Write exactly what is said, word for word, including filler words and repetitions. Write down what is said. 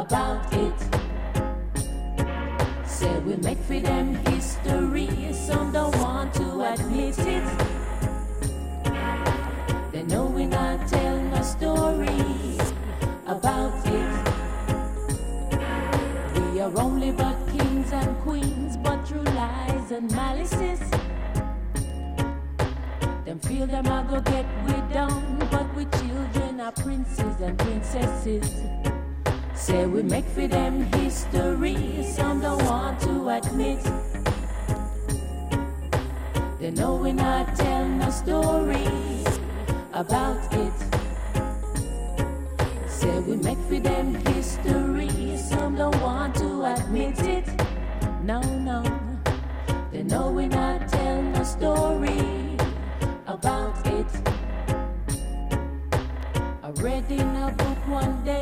about it. Say we make for them history, some don't want to admit it. They know we not tell no story about it. We are only but kings and queens, but through lies and malices. Them feel them a go get we down, but we children are princes and princesses. Say we make for them history, some don't want to admit. They know we not tell no story about it. Say we make for them history, some don't want to admit it. No, no, they know we not tell no story about it. I read in a book one day